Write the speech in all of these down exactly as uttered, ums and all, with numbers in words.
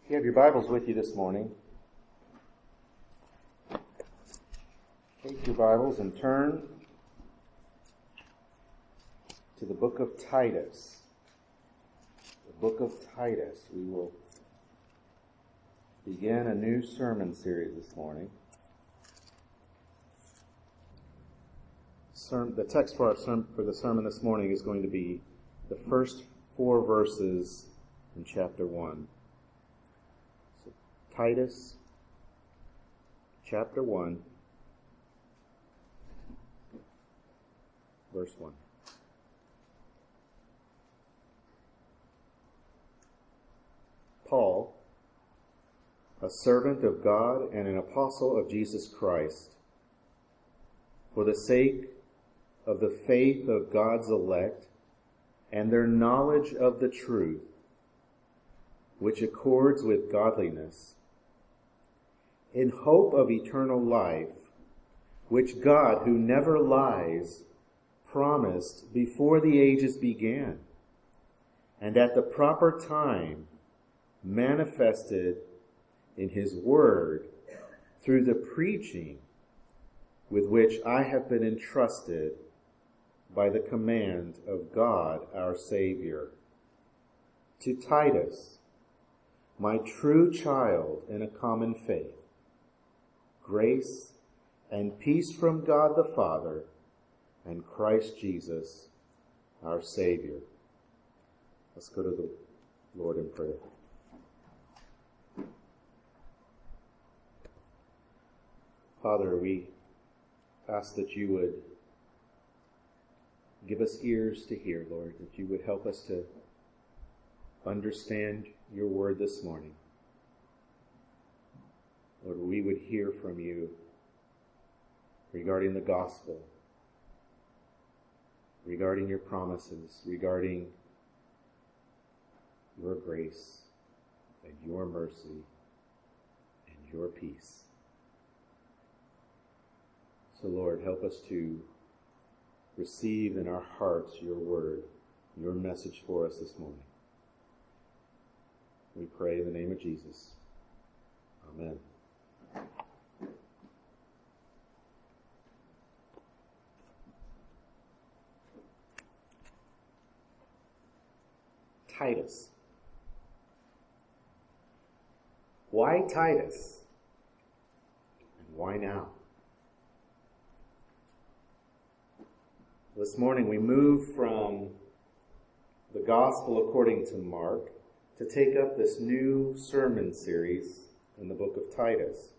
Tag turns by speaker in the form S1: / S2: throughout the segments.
S1: If you have your Bibles with you this morning, take your Bibles and turn to the book of Titus. The book of Titus. We will begin a new sermon series this morning. The text for our sermon, for the sermon this morning is going to be the first four verses in chapter one. So, Titus, chapter one, verse one. Paul, a servant of God and an apostle of Jesus Christ, for the sake of the faith of God's elect and their knowledge of the truth, which accords with godliness, in hope of eternal life, which God, who never lies, promised before the ages began, and at the proper time manifested in his word through the preaching with which I have been entrusted by the command of God our Savior. To Titus, my true child in a common faith, grace and peace from God the Father and Christ Jesus our Savior. Let's go to the Lord in prayer. Father, we ask that you would give us ears to hear, Lord, that you would help us to understand your word this morning. Lord, we would hear from you regarding the gospel, regarding your promises, regarding your grace and your mercy and your peace. So, Lord, help us to receive in our hearts your word, your message for us this morning. We pray in the name of Jesus. Amen. Titus. Why Titus? And why now? This morning we move from the Gospel according to Mark to take up this new sermon series in the book of Titus.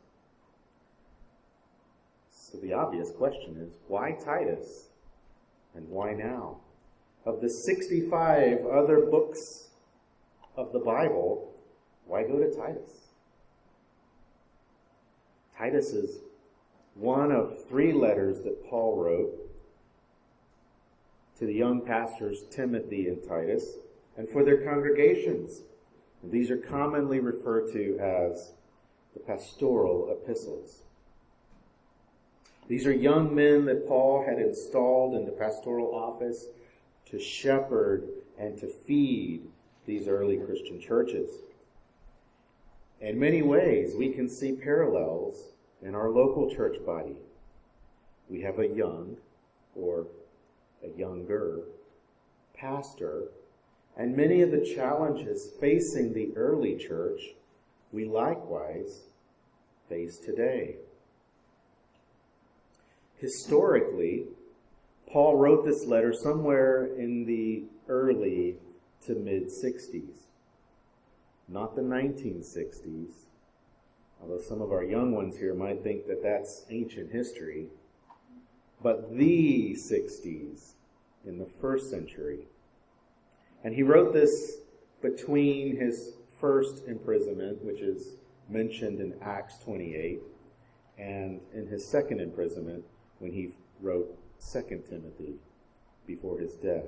S1: So the obvious question is, why Titus? And why now? Of the sixty-five other books of the Bible, why go to Titus? Titus is one of three letters that Paul wrote to the young pastors Timothy and Titus, and for their congregations. These are commonly referred to as the pastoral epistles. These are young men that Paul had installed in the pastoral office to shepherd and to feed these early Christian churches. In many ways, we can see parallels in our local church body. We have a young, or a younger pastor, and many of the challenges facing the early church we likewise face today. Historically, Paul wrote this letter somewhere in the early to mid-sixties, not the nineteen sixties, although some of our young ones here might think that that's ancient history, but the sixties in the first century. And he wrote this between his first imprisonment, which is mentioned in Acts twenty-eight, and in his second imprisonment when he wrote Second Timothy before his death.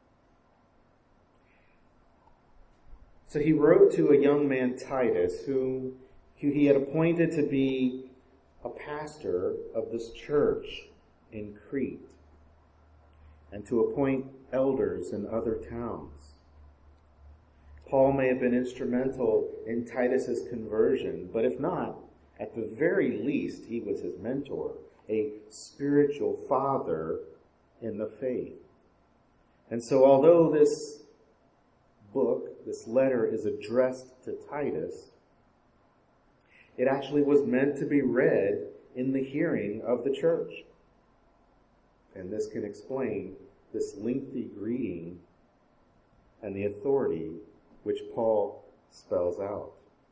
S1: So he wrote to a young man, Titus, whom he had appointed to be a pastor of this church in Crete, and to appoint elders in other towns. Paul may have been instrumental in Titus's conversion, but if not, at the very least, he was his mentor, a spiritual father in the faith. And so although this book, this letter, is addressed to Titus, it actually was meant to be read in the hearing of the church. And this can explain this lengthy greeting and the authority which Paul spells out.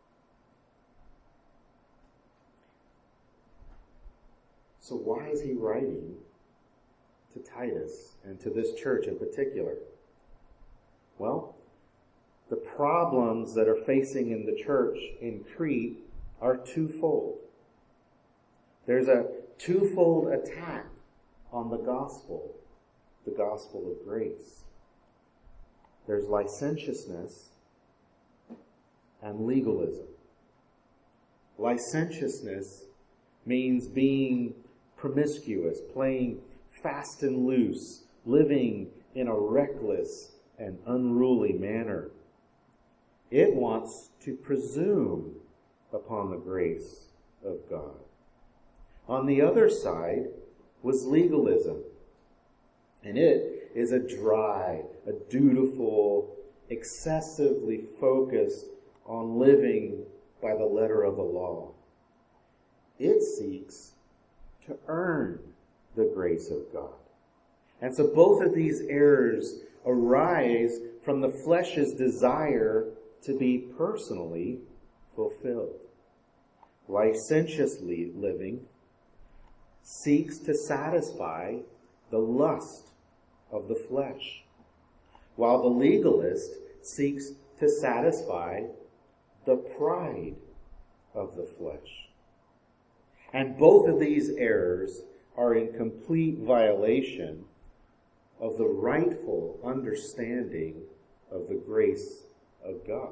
S1: So why is he writing to Titus and to this church in particular? Well, the problems that are facing in the church in Crete are twofold. There's a twofold attack on the gospel, the gospel of grace. There's licentiousness and legalism. Licentiousness means being promiscuous, playing fast and loose, living in a reckless and unruly manner. It wants to presume upon the grace of God. On the other side was legalism, and it is a dry, a dutiful, excessively focused on living by the letter of the law. It seeks to earn the grace of God. And so both of these errors arise from the flesh's desire to be personally fulfilled. Licentiously living seeks to satisfy the lust of the flesh, while the legalist seeks to satisfy the pride of the flesh. And both of these errors are in complete violation of the rightful understanding of the grace of God.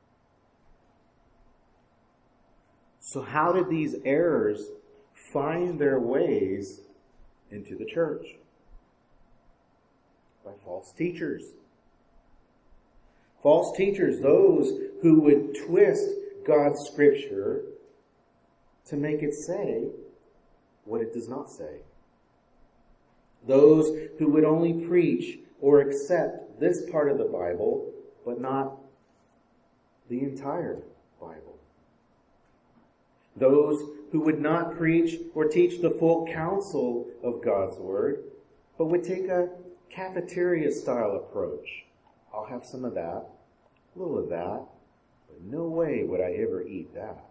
S1: So how did these errors find their ways into the church? By false teachers. False teachers, those who would twist God's scripture to make it say what it does not say. Those who would only preach or accept this part of the Bible, but not the entire Bible. Those who would not preach or teach the full counsel of God's Word, but would take a cafeteria-style approach. I'll have some of that, a little of that, but no way would I ever eat that.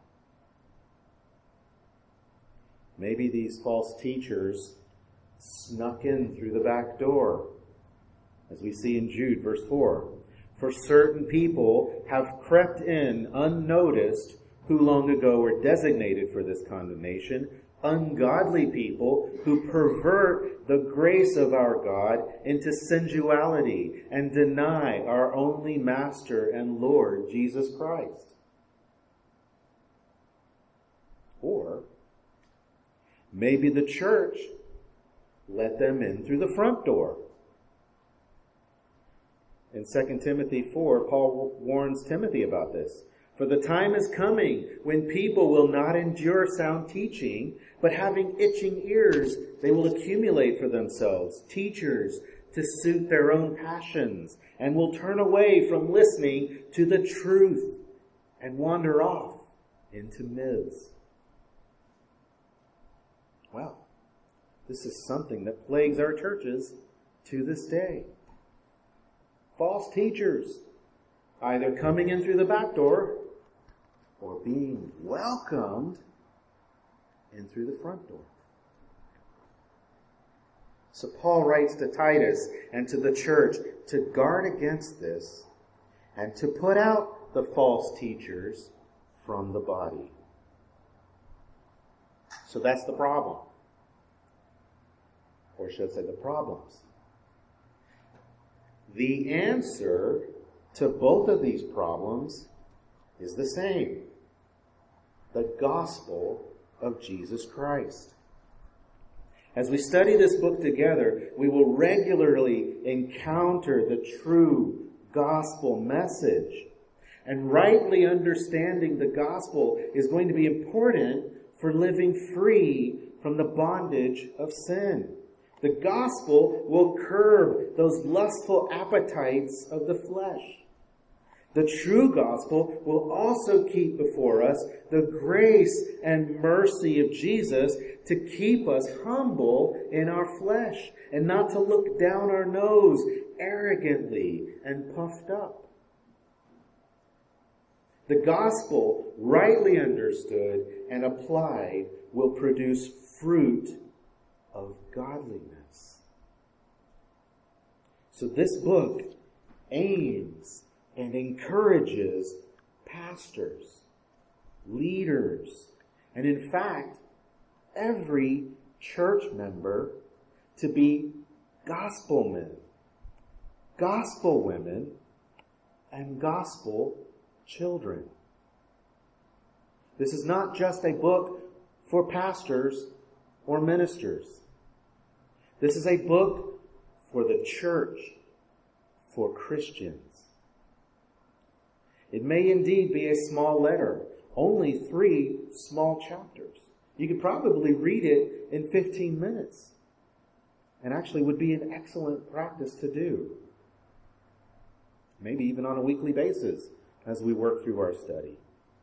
S1: Maybe these false teachers snuck in through the back door, as we see in Jude, verse four. For certain people have crept in unnoticed who long ago were designated for this condemnation, ungodly people who pervert the grace of our God into sensuality and deny our only Master and Lord, Jesus Christ. Or maybe the church let them in through the front door. In Second Timothy four, Paul warns Timothy about this. For the time is coming when people will not endure sound teaching, but having itching ears, they will accumulate for themselves teachers to suit their own passions, and will turn away from listening to the truth and wander off into myths. Well, this is something that plagues our churches to this day. False teachers, either coming in through the back door or being welcomed in through the front door. So Paul writes to Titus and to the church to guard against this and to put out the false teachers from the body. So that's the problem. Or should I say the problems. The answer to both of these problems is the same. The gospel of Jesus Christ. As we study this book together, we will regularly encounter the true gospel message And rightly understanding the gospel is going to be important for living free from the bondage of sin. The gospel will curb those lustful appetites of the flesh. The true gospel will also keep before us the grace and mercy of Jesus to keep us humble in our flesh and not to look down our nose arrogantly and puffed up. The gospel, rightly understood and applied, will produce fruit of godliness. So this book aims and encourages pastors, leaders, and in fact, every church member to be gospel men, gospel women, and gospel children. This is not just a book for pastors or ministers. This is a book for the church, for Christians. It may indeed be a small letter, only three small chapters. You could probably read it in fifteen minutes, and actually would be an excellent practice to do. Maybe even on a weekly basis as we work through our study.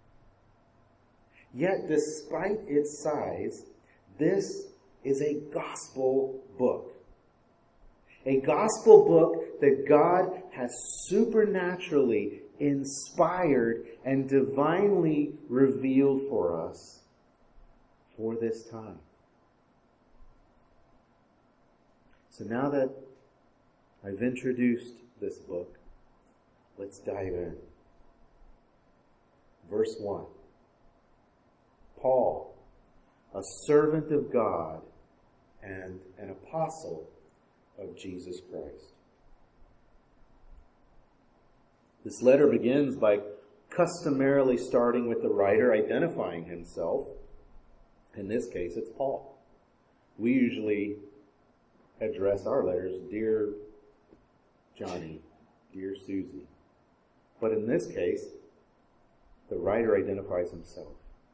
S1: Yet, despite its size, this is a gospel book. A gospel book that God has supernaturally inspired and divinely revealed for us for this time. So now that I've introduced this book, let's dive in. Verse one. Paul, a servant of God and an apostle of Jesus Christ. This letter begins by customarily starting with the writer identifying himself. In this case, it's Paul. We usually address our letters, Dear Johnny, Dear Susie. But in this case, the writer identifies himself.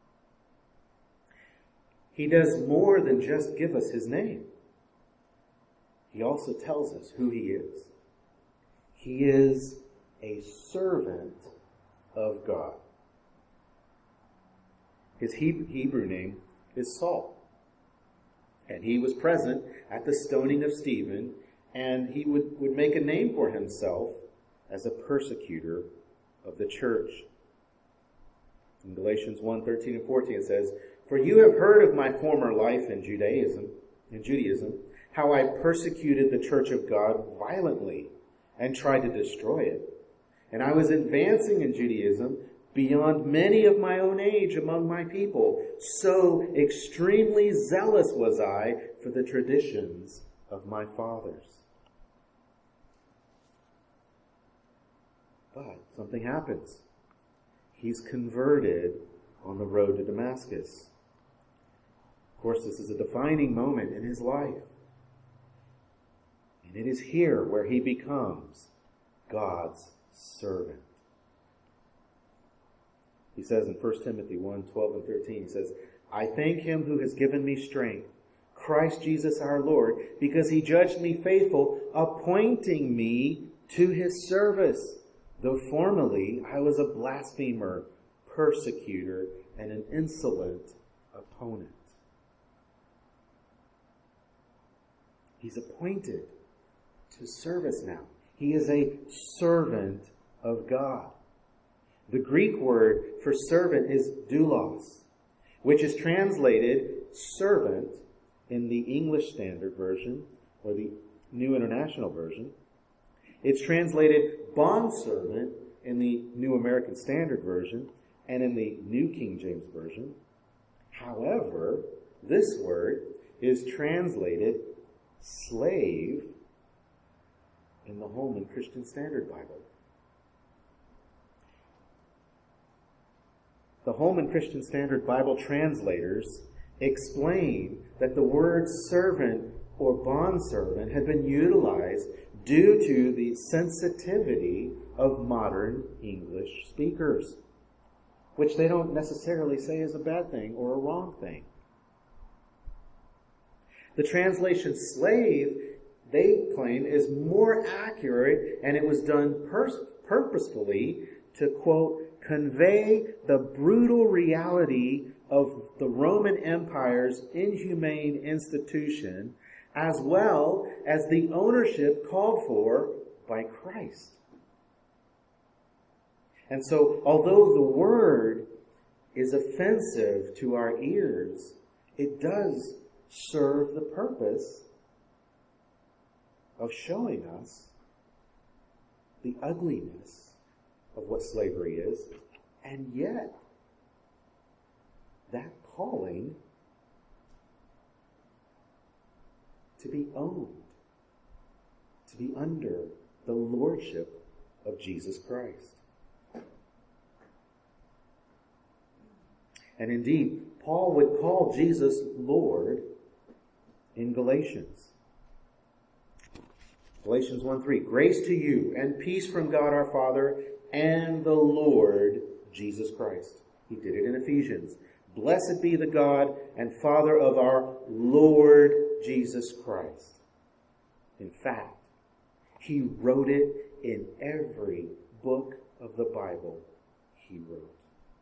S1: He does more than just give us his name. He also tells us who he is. He is a servant of God. His Hebrew name is Saul. And he was present at the stoning of Stephen, and he would, would make a name for himself as a persecutor of the church. In Galatians one, thirteen and fourteen it says, "For you have heard of my former life in Judaism, in Judaism, how I persecuted the church of God violently and tried to destroy it. And I was advancing in Judaism beyond many of my own age among my people. So extremely zealous was I for the traditions of my fathers." But something happens. He's converted on the road to Damascus. Of course, this is a defining moment in his life. And it is here where he becomes God's servant. He says in First Timothy one, twelve and thirteen, he says, "I thank him who has given me strength, Christ Jesus our Lord, because he judged me faithful, appointing me to his service, though formerly I was a blasphemer, persecutor, and an insolent opponent." He's appointed to service now. He is a servant of God. The Greek word for servant is doulos, which is translated servant in the English Standard Version or the New International Version. It's translated bondservant in the New American Standard Version and in the New King James Version. However, this word is translated slave in the Holman Christian Standard Bible. The Holman Christian Standard Bible translators explain that the word servant or bondservant had been utilized due to the sensitivity of modern English speakers, which they don't necessarily say is a bad thing or a wrong thing. The translation slave, they claim, is more accurate, and it was done pers- purposefully to, quote, convey the brutal reality of the Roman Empire's inhumane institution, as well as the ownership called for by Christ. And so, although the word is offensive to our ears, it does serve the purpose of showing us the ugliness of what slavery is, and yet that calling to be owned, to be under the lordship of Jesus Christ. And indeed, Paul would call Jesus Lord in Galatians. Galatians one three, grace to you and peace from God our Father and the Lord Jesus Christ. He did it in Ephesians. Blessed be the God and Father of our Lord Jesus Christ. In fact, he wrote it in every book of the Bible he wrote.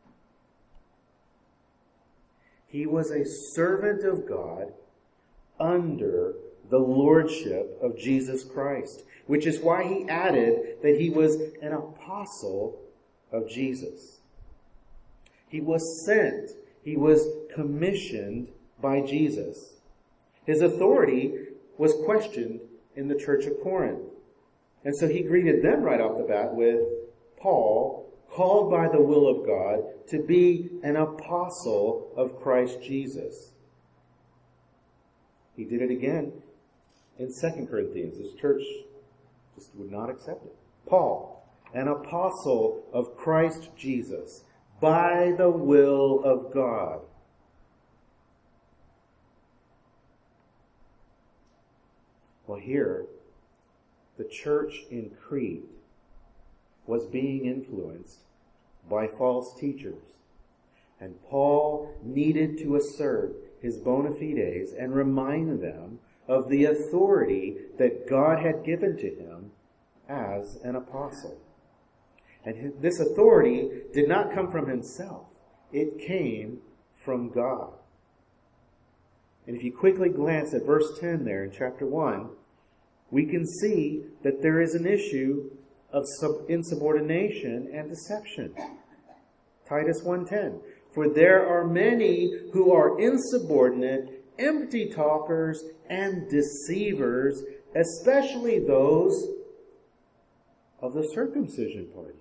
S1: He was a servant of God under the lordship of Jesus Christ, which is why he added that he was an apostle of Jesus. He was sent. He was commissioned by Jesus. His authority was questioned in the church of Corinth. And so he greeted them right off the bat with, Paul, called by the will of God to be an apostle of Christ Jesus. He did it again in Second Corinthians. This church just would not accept it. Paul, an apostle of Christ Jesus, by the will of God. Well, here, the church in Crete was being influenced by false teachers. And Paul needed to assert his bona fides and remind them of the authority that God had given to him as an apostle. And this authority did not come from himself. It came from God. And if you quickly glance at verse ten there in chapter one, we can see that there is an issue of sub- insubordination and deception. Titus one ten, for there are many who are insubordinate, empty talkers, and deceivers, especially those of the circumcision party.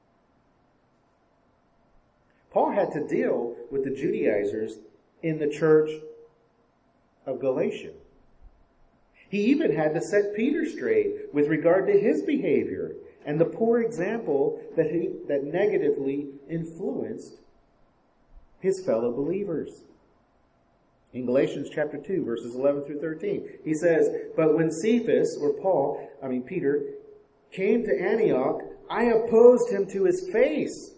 S1: Paul had to deal with the Judaizers in the church of Galatia. He even had to set Peter straight with regard to his behavior and the poor example that he that negatively influenced his fellow believers. In Galatians chapter two, verses eleven through thirteen, he says, but when Cephas, or Paul, I mean Peter, came to Antioch, I opposed him to his face.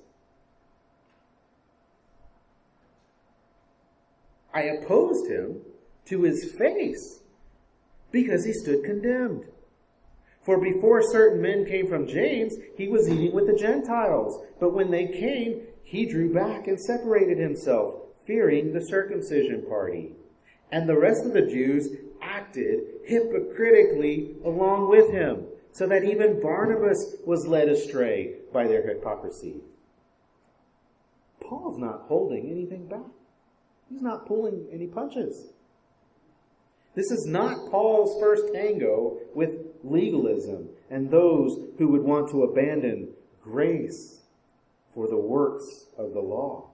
S1: I opposed him to his face because he stood condemned. For before certain men came from James, he was eating with the Gentiles. But when they came, he drew back and separated himself, fearing the circumcision party. And the rest of the Jews acted hypocritically along with him, so that even Barnabas was led astray by their hypocrisy. Paul's not holding anything back. He's not pulling any punches. This is not Paul's first tango with legalism and those who would want to abandon grace for the works of the law.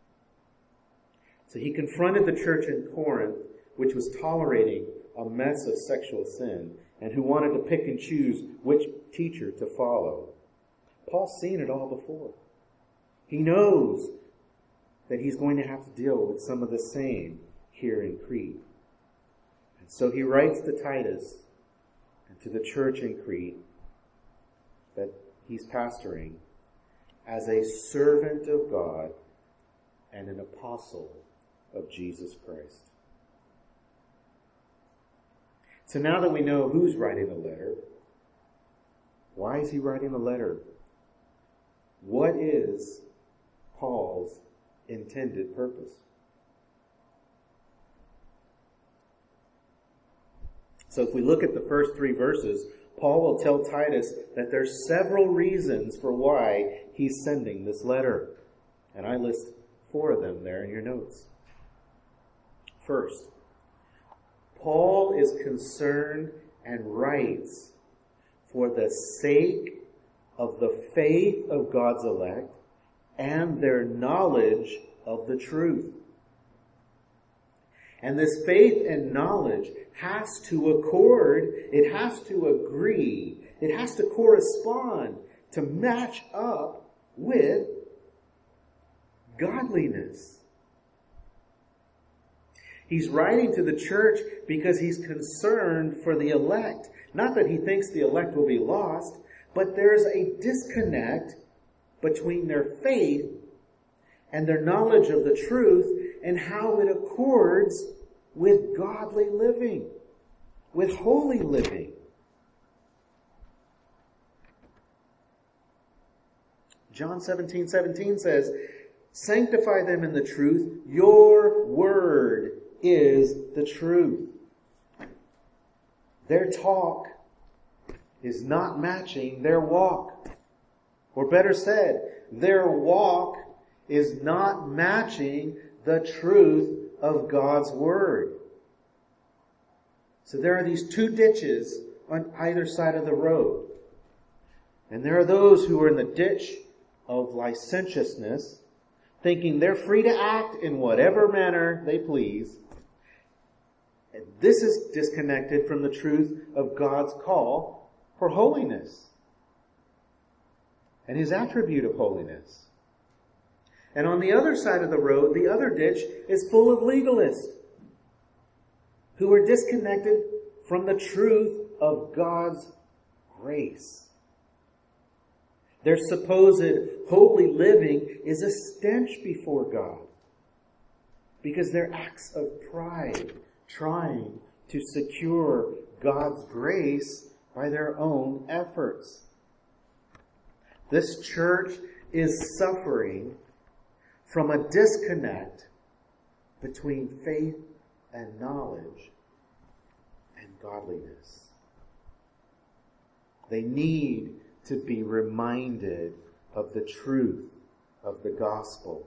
S1: So he confronted the church in Corinth, which was tolerating a mess of sexual sin and who wanted to pick and choose which teacher to follow. Paul's seen it all before. He knows that he's going to have to deal with some of the same here in Crete. And so he writes to Titus and to the church in Crete that he's pastoring, as a servant of God and an apostle of Jesus Christ. So now that we know who's writing the letter, why is he writing the letter? What is Paul's intended purpose? So if we look at the first three verses, Paul will tell Titus that there's several reasons for why he's sending this letter. And I list four of them there in your notes. First, Paul is concerned and writes for the sake of the faith of God's elect and their knowledge of the truth. And this faith and knowledge has to accord, it has to agree, it has to correspond, to match up with godliness. He's writing to the church because he's concerned for the elect. Not that he thinks the elect will be lost, but there's a disconnect between their faith and their knowledge of the truth and how it accords with godly living, with holy living. John seventeen seventeen says, "Sanctify them in the truth. Your word is the truth." Their talk is not matching their walk. Or better said, their walk is not matching the truth of God's word. So there are these two ditches on either side of the road. And there are those who are in the ditch of licentiousness, thinking they're free to act in whatever manner they please. And this is disconnected from the truth of God's call for holiness and his attribute of holiness. And on the other side of the road, the other ditch is full of legalists who are disconnected from the truth of God's grace. Their supposed holy living is a stench before God because they're acts of pride, trying to secure God's grace by their own efforts. This church is suffering from a disconnect between faith and knowledge and godliness. They need to be reminded of the truth of the gospel.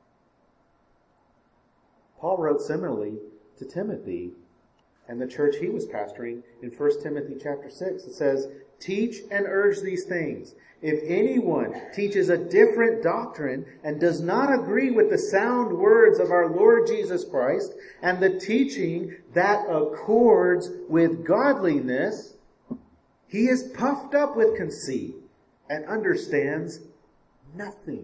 S1: Paul wrote similarly to Timothy and the church he was pastoring in First Timothy chapter six. It says, "Teach and urge these things. If anyone teaches a different doctrine and does not agree with the sound words of our Lord Jesus Christ and the teaching that accords with godliness, he is puffed up with conceit and understands nothing."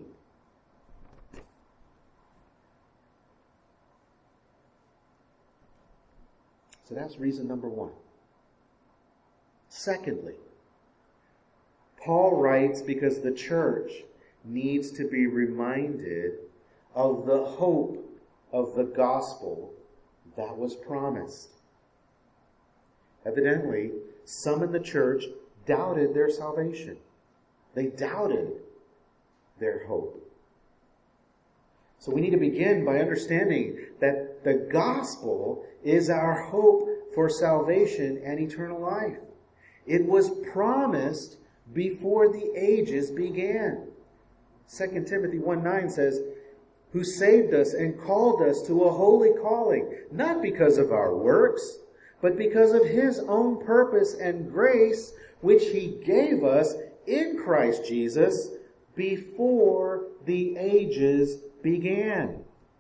S1: So that's reason number one. Secondly, Paul writes because the church needs to be reminded of the hope of the gospel that was promised. Evidently, some in the church doubted their salvation. They doubted their hope. So we need to begin by understanding that the gospel is our hope for salvation and eternal life. It was promised before the ages began. Second Timothy one nine says, "Who saved us and called us to a holy calling, not because of our works, but because of his own purpose and grace, which he gave us in Christ Jesus before the ages began."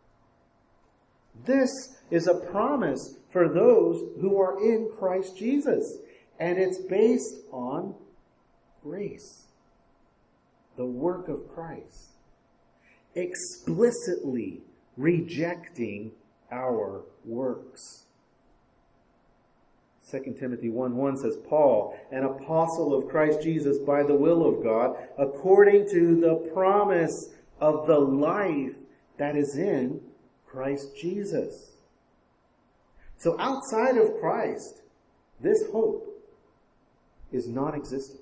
S1: This is a promise for those who are in Christ Jesus, and it's based on grace, the work of Christ, explicitly rejecting our works. Second Timothy one one says, Paul, an apostle of Christ Jesus by the will of God, according to the promise of the life that is in Christ Jesus. So outside of Christ, this hope is non-existent.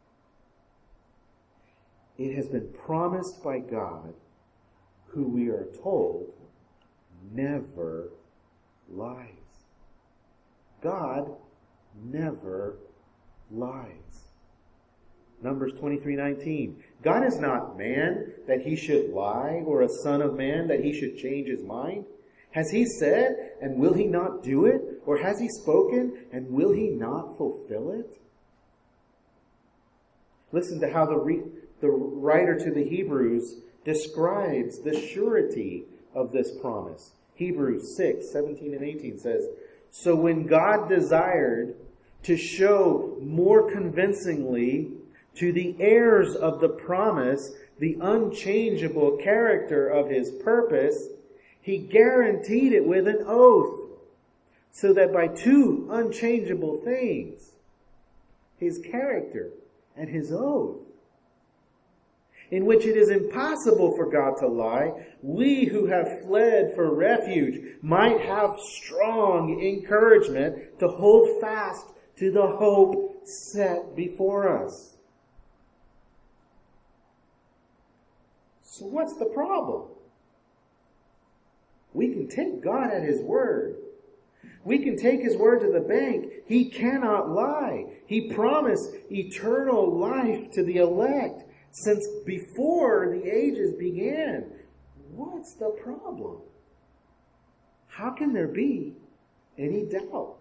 S1: It has been promised by God, who we are told never lies. God never lies. Numbers twenty-three nineteen. God is not man that he should lie, or a son of man that he should change his mind. Has he said, and will he not do it? Or has he spoken, and will he not fulfill it? Listen to how the, re- the writer to the Hebrews describes the surety of this promise. Hebrews six seventeen and eighteen says, so when God desired to show more convincingly to the heirs of the promise the unchangeable character of his purpose, he guaranteed it with an oath, so that by two unchangeable things, his character and his oath, in which it is impossible for God to lie, we who have fled for refuge might have strong encouragement to hold fast to the hope set before us. So what's the problem? We can take God at his word. We can take his word to the bank. He cannot lie. He promised eternal life to the elect since before the ages began. What's the problem? How can there be any doubt?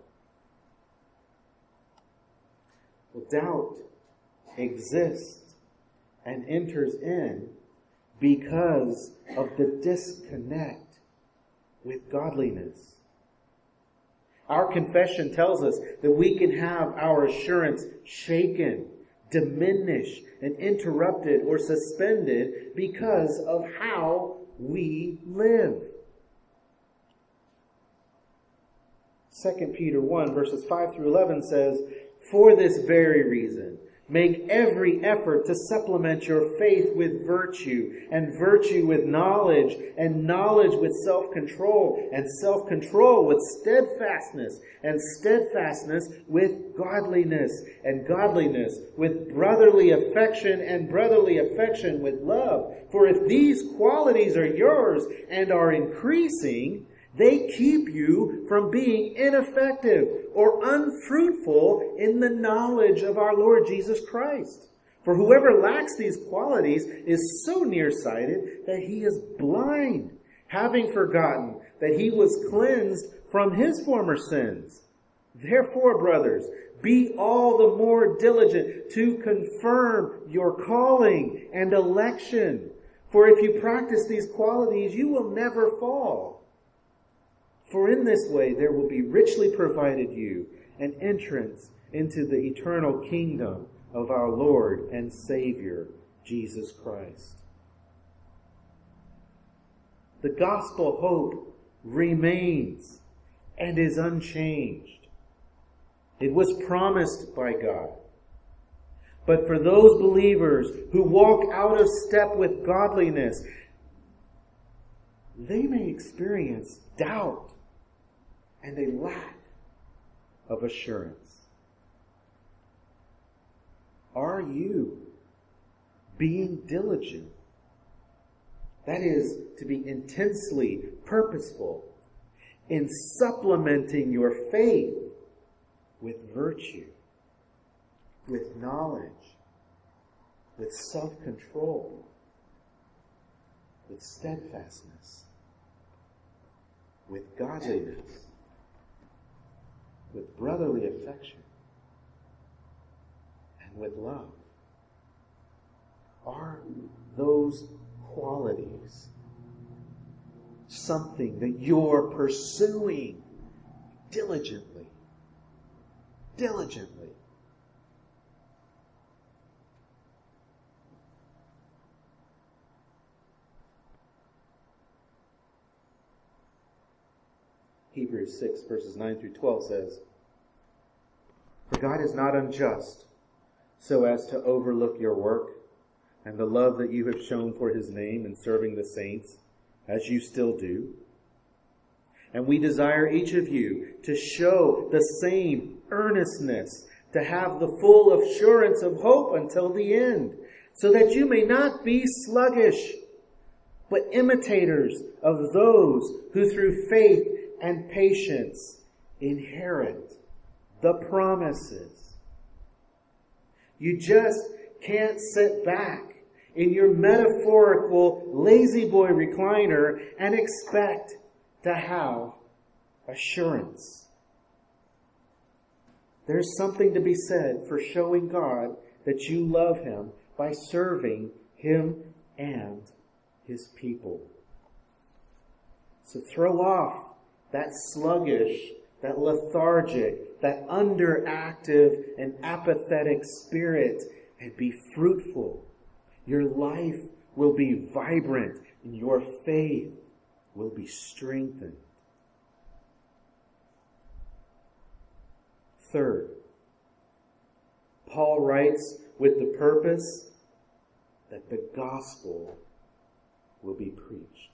S1: Well, doubt exists and enters in because of the disconnect with godliness. Our confession tells us that we can have our assurance shaken, diminished, and interrupted or suspended because of how we live. Second Peter one verses five through eleven says, for this very reason, make every effort to supplement your faith with virtue, and virtue with knowledge, and knowledge with self-control, and self-control with steadfastness, and steadfastness with godliness, and godliness with brotherly affection, and brotherly affection with love. For if these qualities are yours and are increasing, they keep you from being ineffective or unfruitful in the knowledge of our Lord Jesus Christ. For whoever lacks these qualities is so nearsighted that he is blind, having forgotten that he was cleansed from his former sins. Therefore, brothers, be all the more diligent to confirm your calling and election. For if you practice these qualities, you will never fall. For in this way there will be richly provided you an entrance into the eternal kingdom of our Lord and Savior, Jesus Christ. The gospel hope remains and is unchanged. It was promised by God. But for those believers who walk out of step with godliness, they may experience doubt and a lack of assurance. Are you being diligent? That is, to be intensely purposeful in supplementing your faith with virtue, with knowledge, with self-control, with steadfastness, with godliness, with brotherly affection, and with love? Are those qualities something that you're pursuing diligently? Diligently. Hebrews six verses nine through twelve says, For God is not unjust so as to overlook your work and the love that you have shown for his name in serving the saints, as you still do. And we desire each of you to show the same earnestness, to have the full assurance of hope until the end, so that you may not be sluggish, but imitators of those who through faith and patience inherit the promises. You just can't sit back in your metaphorical lazy boy recliner and expect to have assurance. There's something to be said for showing God that you love him by serving him and his people. So throw off that sluggish, that lethargic, that underactive and apathetic spirit and be fruitful. Your life will be vibrant and your faith will be strengthened. Third, Paul writes with the purpose that the gospel will be preached.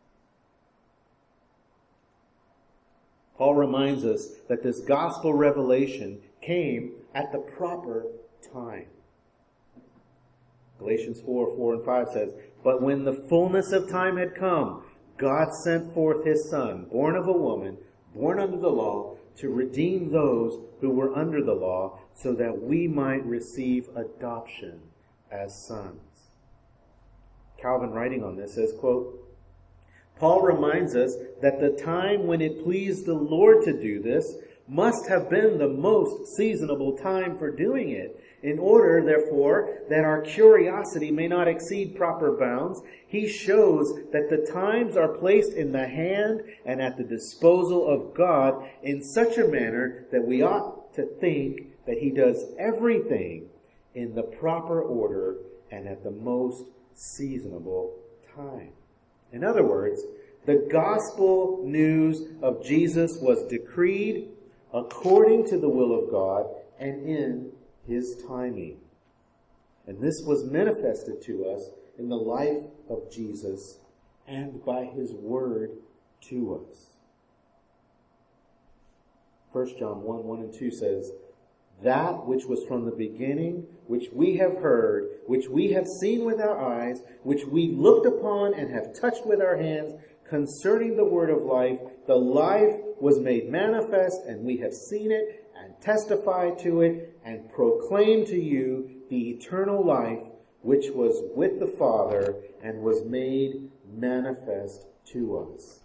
S1: Paul reminds us that this gospel revelation came at the proper time. Galatians four, four and five says, "But when the fullness of time had come, God sent forth his Son, born of a woman, born under the law, to redeem those who were under the law, so that we might receive adoption as sons." Calvin, writing on this, says, quote, "Paul reminds us that the time when it pleased the Lord to do this must have been the most seasonable time for doing it. In order, therefore, that our curiosity may not exceed proper bounds, he shows that the times are placed in the hand and at the disposal of God in such a manner that we ought to think that he does everything in the proper order and at the most seasonable time." In other words, the gospel news of Jesus was decreed according to the will of God and in his timing. And this was manifested to us in the life of Jesus and by his word to us. First John one, one and two says, "That which was from the beginning, which we have heard, which we have seen with our eyes, which we looked upon and have touched with our hands, concerning the word of life, the life was made manifest, and we have seen it and testify to it and proclaim to you the eternal life which was with the Father and was made manifest to us."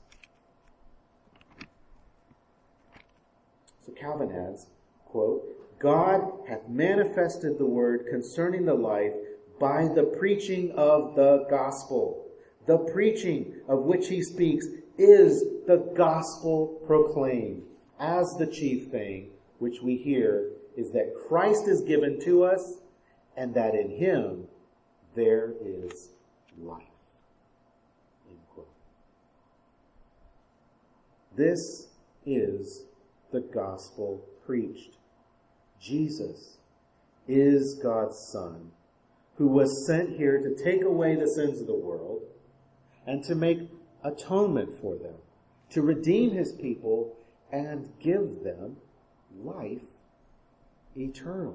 S1: So Calvin adds, quote, "God hath manifested the word concerning the life by the preaching of the gospel. The preaching of which he speaks is the gospel proclaimed as the chief thing, which we hear is that Christ is given to us and that in him there is life." End quote. This is the gospel preached. Jesus is God's Son, who was sent here to take away the sins of the world and to make atonement for them, to redeem his people and give them life eternal.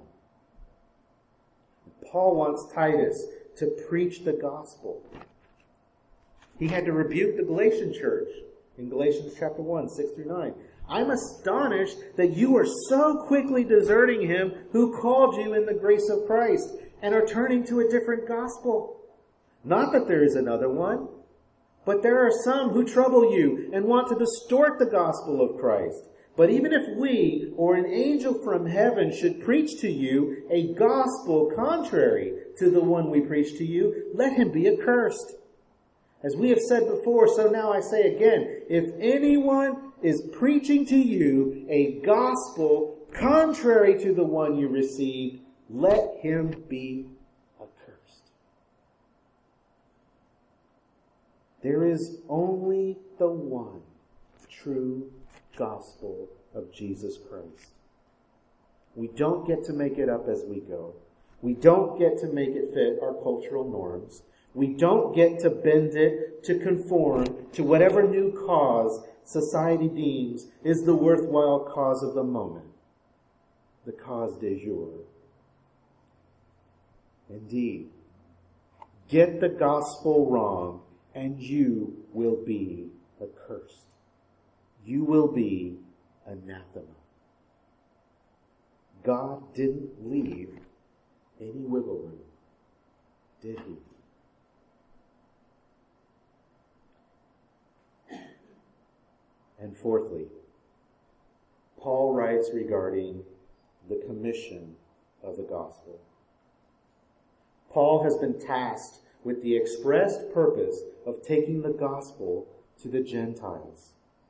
S1: Paul wants Titus to preach the gospel. He had to rebuke the Galatian church in Galatians chapter one, six through nine. "I'm astonished that you are so quickly deserting him who called you in the grace of Christ and are turning to a different gospel. Not that there is another one, but there are some who trouble you and want to distort the gospel of Christ. But even if we or an angel from heaven should preach to you a gospel contrary to the one we preach to you, let him be accursed. As we have said before, so now I say again, if anyone is preaching to you a gospel contrary to the one you received, let him be accursed." There is only the one true gospel of Jesus Christ. We don't get to make it up as we go. We don't get to make it fit our cultural norms. We don't get to bend it to conform to whatever new cause society deems is the worthwhile cause of the moment, the cause du jour. Indeed, get the gospel wrong and you will be accursed. You will be anathema. God didn't leave any wiggle room, did he? And fourthly, Paul writes regarding the commission of the gospel. Paul has been tasked with the expressed purpose of taking the gospel to the Gentiles.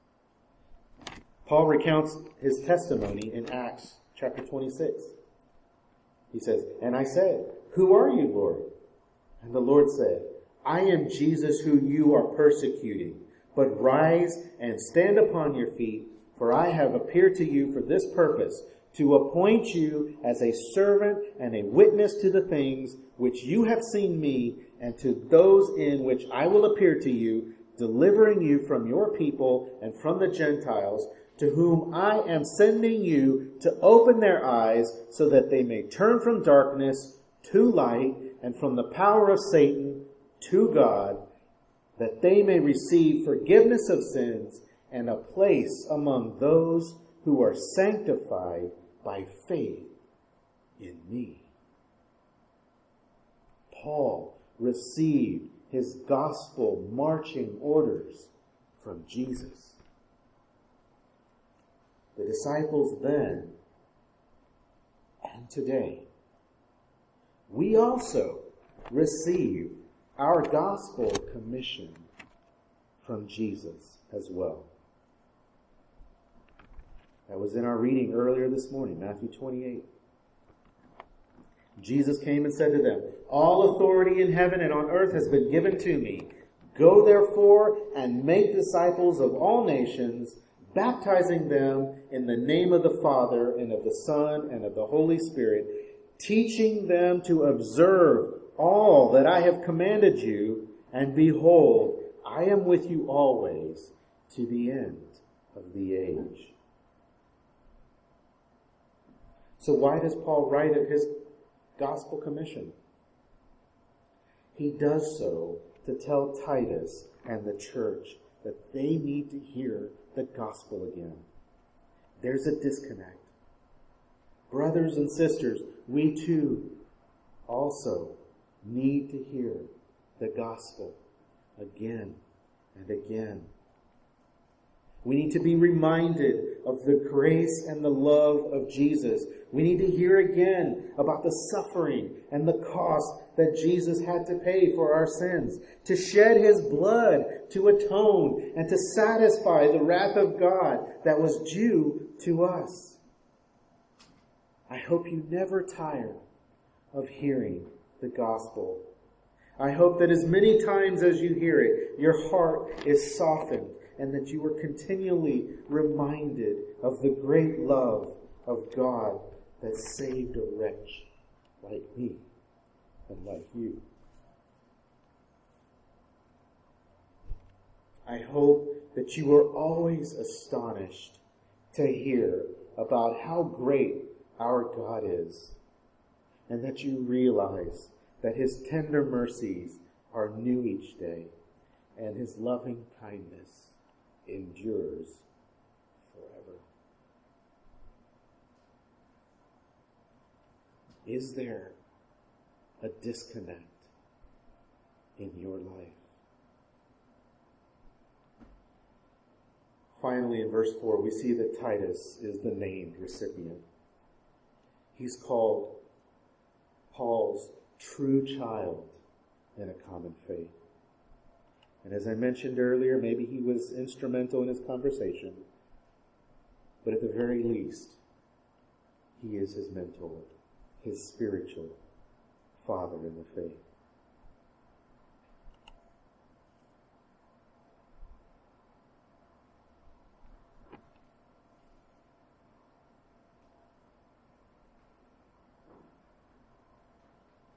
S1: Paul recounts his testimony in Acts chapter twenty-six. He says, "And I said, 'Who are you, Lord?' And the Lord said, 'I am Jesus who you are persecuting. But rise and stand upon your feet, for I have appeared to you for this purpose, to appoint you as a servant and a witness to the things which you have seen me, and to those in which I will appear to you, delivering you from your people and from the Gentiles, to whom I am sending you to open their eyes, so that they may turn from darkness to light, and from the power of Satan to God, that they may receive forgiveness of sins and a place among those who are sanctified by faith in me." Paul received his gospel marching orders from Jesus. The disciples then and today, we also receive our gospel commission from Jesus as well. That was in our reading earlier this morning, Matthew twenty-eight. Jesus came and said to them, "All authority in heaven and on earth has been given to me. Go therefore and make disciples of all nations, baptizing them in the name of the Father and of the Son and of the Holy Spirit, teaching them to observe all that I have commanded you, and behold, I am with you always to the end of the age." So why does Paul write of his gospel commission? He does so to tell Titus and the church that they need to hear the gospel again. There's a disconnect. Brothers and sisters, we too also need to hear the gospel again and again. We need to be reminded of the grace and the love of Jesus. We need to hear again about the suffering and the cost that Jesus had to pay for our sins, to shed his blood to atone and to satisfy the wrath of God that was due to us. I hope you never tire of hearing the gospel. I hope that as many times as you hear it, your heart is softened and that you are continually reminded of the great love of God that saved a wretch like me and like you. I hope that you are always astonished to hear about how great our God is, and that you realize that his tender mercies are new each day, and his loving kindness endures forever. Is there a disconnect in your life? Finally, in verse four, we see that Titus is the named recipient. He's called Paul's true child in a common faith. And as I mentioned earlier, maybe he was instrumental in his conversation, but at the very least, he is his mentor, his spiritual father in the faith.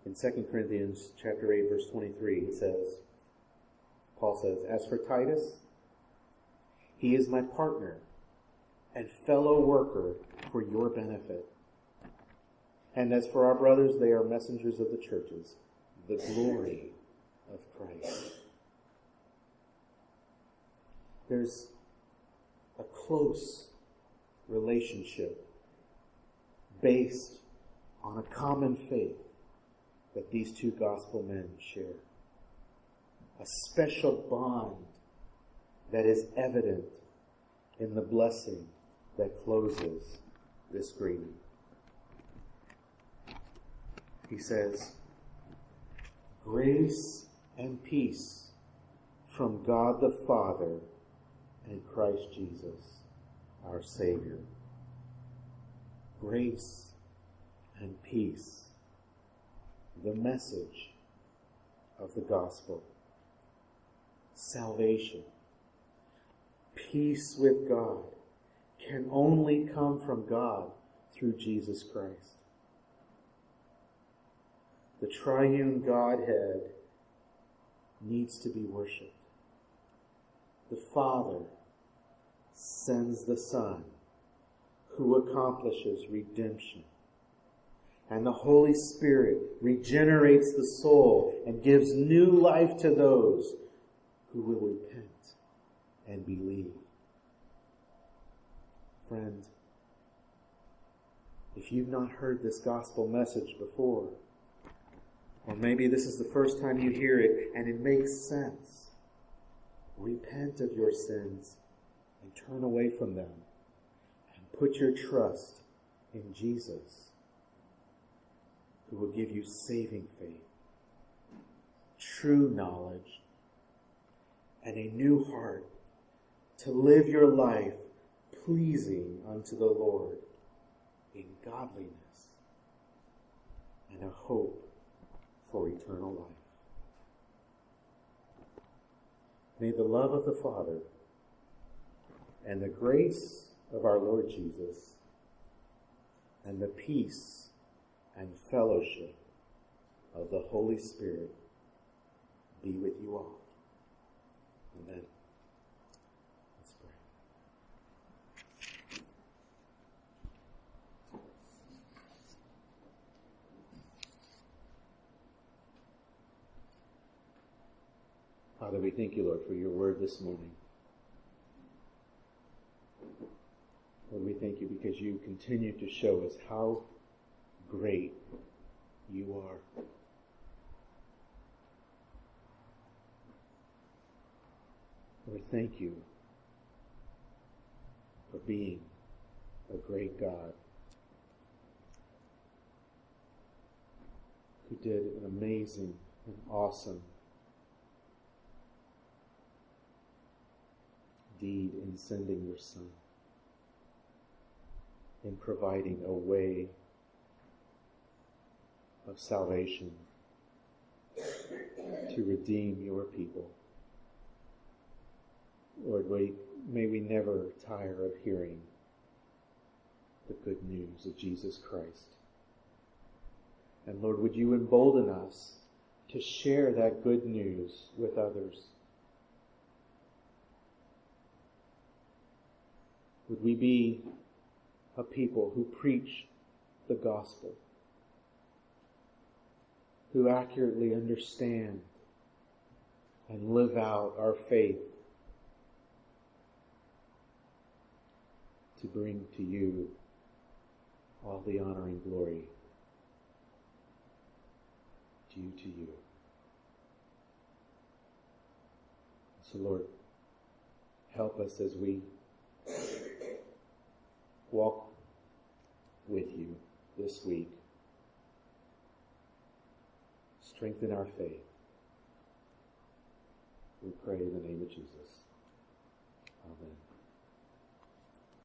S1: In Second Corinthians chapter eight, verse twenty-three, it says, Paul says, "As for Titus, he is my partner and fellow worker for your benefit. And as for our brothers, they are messengers of the churches, the glory of Christ." There's a close relationship based on a common faith that these two gospel men share. A special bond that is evident in the blessing that closes this greeting. He says, "Grace and peace from God the Father and Christ Jesus, our Savior." Grace and peace. The message of the gospel. Salvation. Peace with God can only come from God through Jesus Christ. The triune Godhead needs to be worshipped. The Father sends the Son, who accomplishes redemption. And the Holy Spirit regenerates the soul and gives new life to those who will repent and believe. Friend, if you've not heard this gospel message before, or maybe this is the first time you hear it and it makes sense, repent of your sins and turn away from them and put your trust in Jesus, who will give you saving faith, true knowledge, and a new heart to live your life pleasing unto the Lord in godliness and a hope for eternal life. May the love of the Father and the grace of our Lord Jesus and the peace and fellowship of the Holy Spirit be with you all. Amen. Let's pray. Father, we thank you, Lord, for your word this morning. Lord, we thank you because you continue to show us how great you are. Lord, thank you for being a great God who did an amazing and awesome deed in sending your Son, in providing a way of salvation to redeem your people. Lord, we, may we never tire of hearing the good news of Jesus Christ. And Lord, would you embolden us to share that good news with others? Would we be a people who preach the gospel, who accurately understand and live out our faith to bring to you all the honor and glory due to you. So Lord, help us as we walk with you this week. Strengthen our faith. We pray in the name of Jesus. Amen.